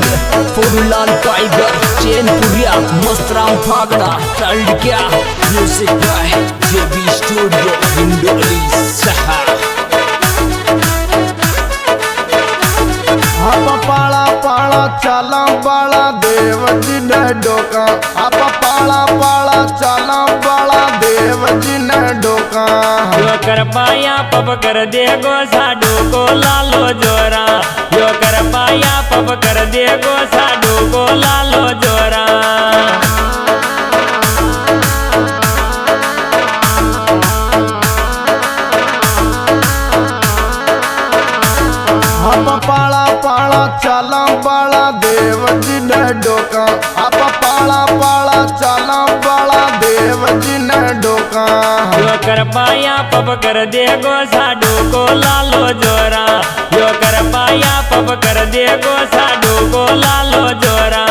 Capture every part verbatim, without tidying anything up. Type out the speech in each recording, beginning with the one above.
Singh Phoollal tiger Chainpuriya Mastram फागड़ा टल्ड क्या music by JB studio Hindoli सहा। आप पाला पाला चाला बाला देव जी ने डोका। आप पाला पाला चाला बाला देव जी ने डोका। यो कर पाया पप कर दे गो साडू को लालो जोरा। यो कर पाया पप कर दे गो साडू को लालो जोरा। आप पाला पाला चाला बाला देव जी ने डोका। आप पाला पाला चाला बाला देव जी ने डोका। यो कर पाया पप कर दे गो साडू को लालो जोरा। यो कर पाया पप कर दे गो साडू को लालो जोरा।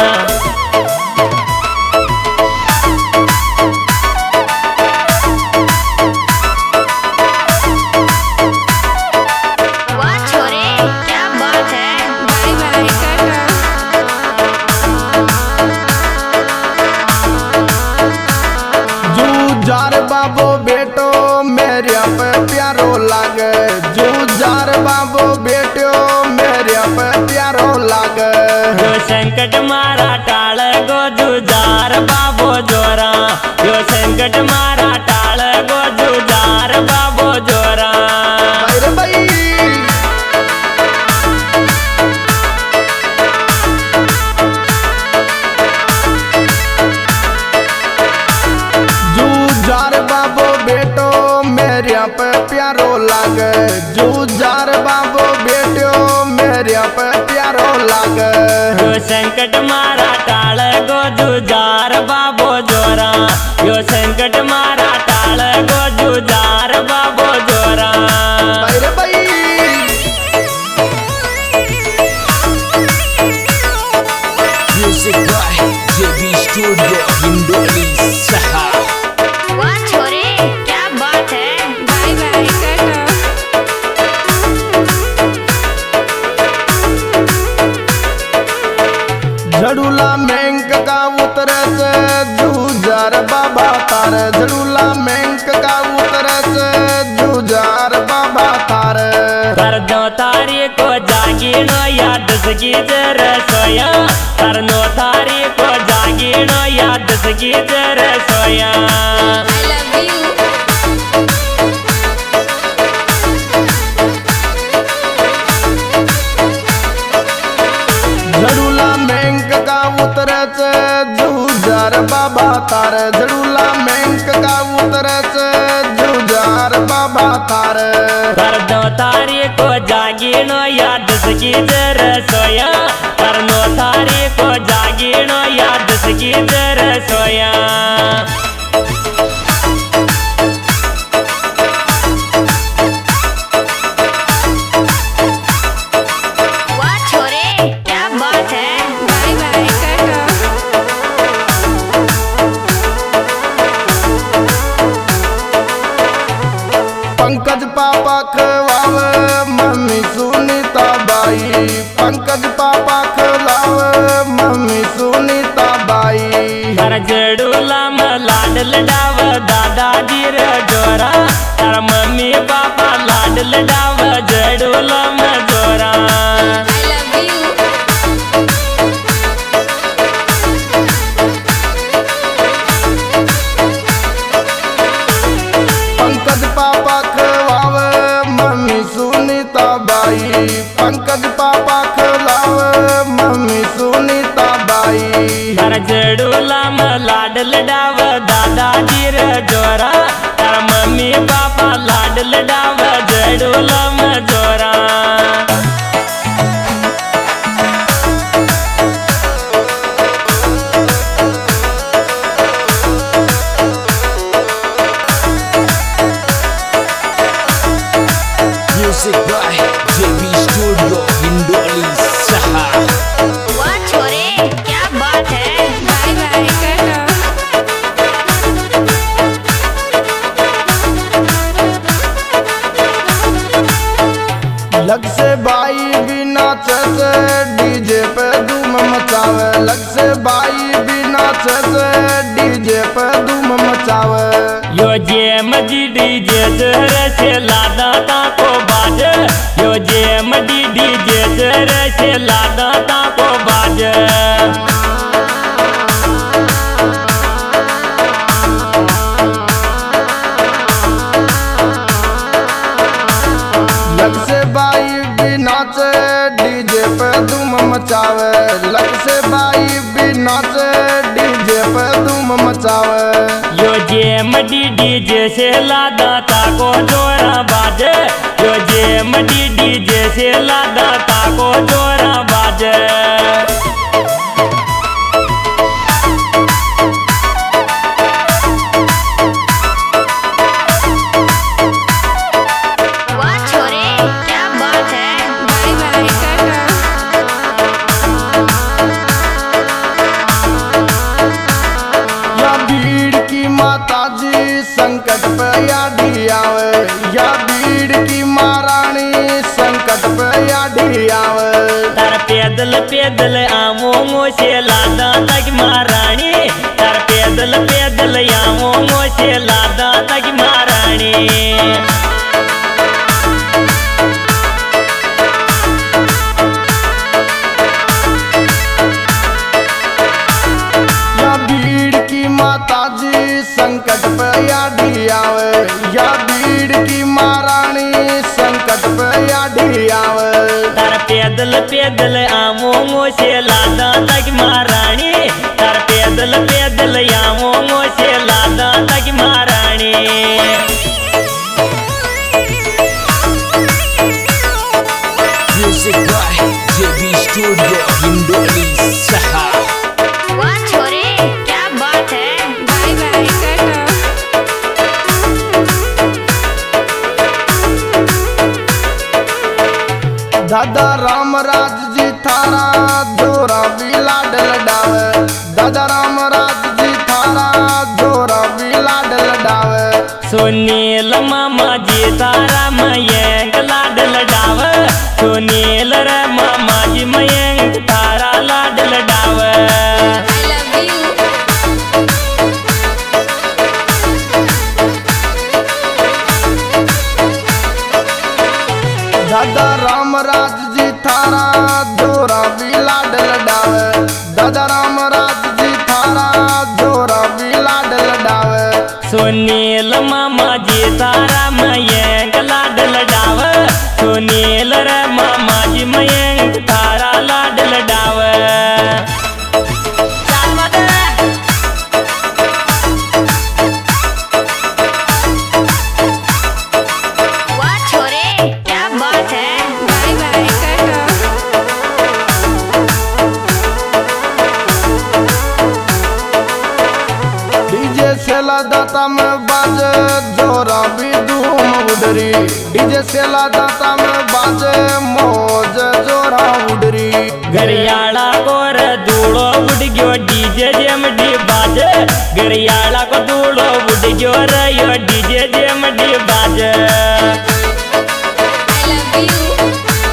जूझार बाबो बेटो मेरे पे प्यारो लागे। जूझार बाबो बेटो मेरे पे प्यारो लागे। यो संकट मारा टाल गो जूझार बाबो जोरा। यो संकट मारा टाल गो जूझार बाबो जोरा। अरे भाई जूझार बाबो बेटो मेरे पे प्यारो लागे। जूझार बाबो बेटो मेरे पे प्यारो लागे। यो संकट मारा टाल गो जूझार बाबो जोरा। यो संकट मारा टाल गो जूझार बाबो जोरा। अरे भाई music by JB studio Hindoli सहा। झड़ूला मेंक का उतरे से जूझार बाबा तारे। झड़ूला मेंक का उतरे से जूझार बाबा तारे। कर दो तारी को जागीनो याद सकी जर सोया। कर नो तारी को जागीनो याद सकी जर सोया। झड़ूला मेंक का उतरे से जूझार बाबा तारे। झड़ूला मेंक का उतरे से जूझार बाबा तारे। कर दो तारी को जागीनो याद सकी जर सोया। कर नो तारी को जागीनो याद सकी जर सोया। पंकज पापा खवावे मम्मी सुनीता बाई। पंकज पापा खिलावे मम्मी सुनीता बाई। कर जड़ूला में लाड लडाव दादाजी रे जोरा। कर मम्मी पापा लाड लडाव जड़ूला में जोरा। पंकज पापा खवावे मम्मी सुनीता बाई। पंकज पापा खिलावे मम्मी सुनीता बाई। कर जड़ूला में लाड लडाव दादाजी रे जोरा। कर मम्मी पापा लाड लडाव जड़ूला में जोरा। Music by JB studio Hindoli सहा। वाह छोरे क्या बात है। बाय बाय करना। डीजे जर से लादा ताको बाज यो जेम डी डीजे जर से लादा ताको बाज लग से बाई भी नाचे डीजे पे धूम मचावे लग से बाई भी नाचे डीजे पे धूम मचावे यो जेम डी डीजे से लादा ताको जोरा बाज यो जेम डी डीजे से लादा ताको जोरा बाज वाह छोरे क्या बात है भाई भाई काका या भीड़ की माता जी संकट पे यादी आवे या भीड़ की महारानी संकट पे यादी आवे तार पैदल पैदल आवो मोसे लादा तक महारानी तार पैदल पैदल आवो मोसे लादा तक महारानी या भीड़ की माता जी संकट पे यादी आवे या भीड़ की महारानी संकट पे यादी आवे तार पैदल पैदल आवो मोसे लादा तक महारानी तार पैदल पैदल आवो मोसे लादा तक महारानी Music by J B Studio Hindoli Saha. वाह छोरे क्या बात है भाई भाई काका दादा राम राज जी थारा जोरा भी लाड लडावे दादा राम राज जी थारा जोरा भी लाड लडावे सुनील मामा जी तारा मयंक लाड लडाव सुनील रे मामा जी मयंक तारा लाड लडाव आई लव यू दादा राम राज जी थारा जोरा भी लाड लडावे दादा राम राज जी थारा जोरा भी लाड लडावे सुनील मामा जी तारा मयंक लाड लडाव सुनील रे मामा जी मयंक तारा लाड लडाव वाह छोरे क्या बात है भाई भाई काका डीजे सेला दाता में बाजे जोरा भी धूम उडरी डीजे सेला दाता में बाजे मौज जोरा उडरी गरियाला गोर धूड़ो उड़ गयो डीजे जेम डी बाज गरियाला को धूड़ो उड़ गयो रे यो डीजे जेम डी बाज आई लव यू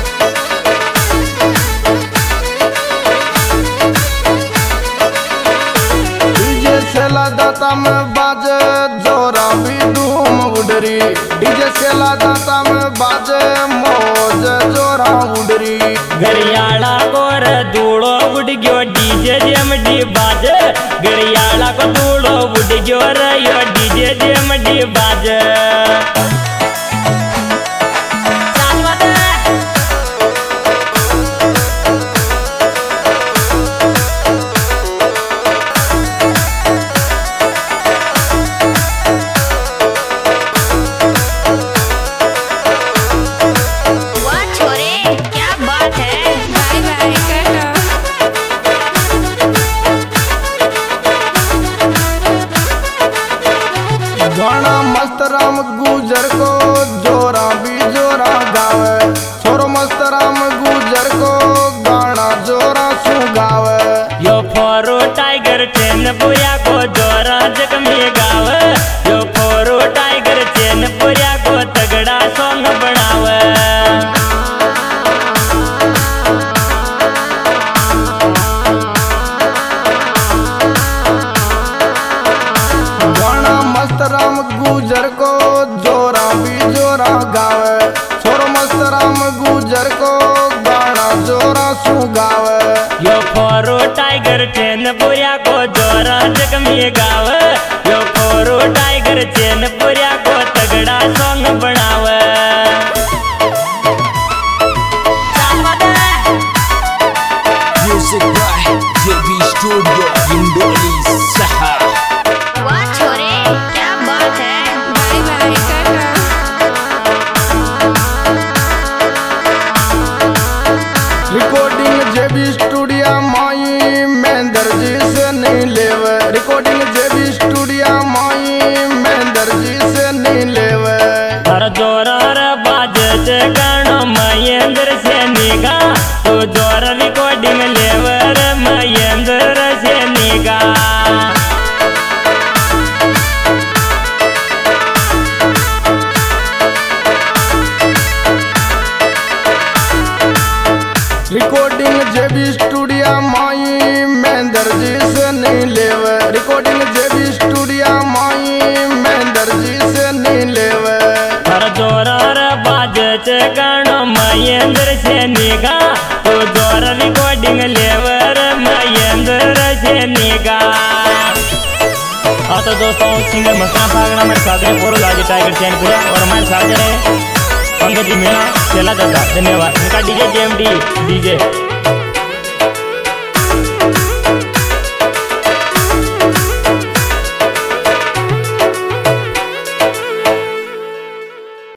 डीजे सेला दाता में बाजे जोरा भी धूम उडरी डीजे सेला दाता में बाजे मौज जोरा उडरी गरियाला गोर धूड़ो उड़ गयो डीजे जेम डी बाज गरियाला को धूड़ो उड़ गयो रे यो डीजे जेम डी बाज वाह छोरे क्या बात है भाई भाई काका गाना मस्त राम गुजर को जोरा भी जोरा गावे छोरो मस्त राम गुजर को गाना जोरा सु गावे यो फोरो टाइगर चैन पुया को जोरा जग में गाव यो फोरो टाइगर चैन पुया को तगड़ा सॉन्ग बनाव गाना मस्त राम गुजर को जोरा टाइगर चैन पुरिया को जोरा जख्मी गाव यो कोरो टाइगर चैन पुरिया को तगड़ा सॉन्ग बनाव Music by J B Studio Hindoli Saha. वाह छोरे क्या बात है भाई भाई काका रिकॉर्डिंग जेबी स्टूडियो माई महेंद्र जी से नहीं लेवे रिकॉर्डिंग जेबी स्टूडियो माई महेंद्र जी से नहीं लेवे हर जोरा रे बाजे गानो महेंद्र से निगा तो जोर रिकॉर्डिंग लेवर महेंद्र से निगा रिकॉर्डिंग जेबी स्टूडियो माई महेंद्र जी से नहीं लेवे रिकॉर्डिंग जेबी स्टूडियो माई महेंद्र जी से नहीं लेवे हर जोरा रे बाजे गानो महेंद्र से निगा तो जोर रिकॉर्डिंग लेवर महेंद्र से निगा। हाँ तो दोस्तों सिंगर मस्तान फागड़ा मेरे साथ है फोरो लाजी टाइगर चैन पूरा और हमारे साथ है पंकज जी मीणा चला जाता धन्यवाद इनका डीजे जेएमडी डीजे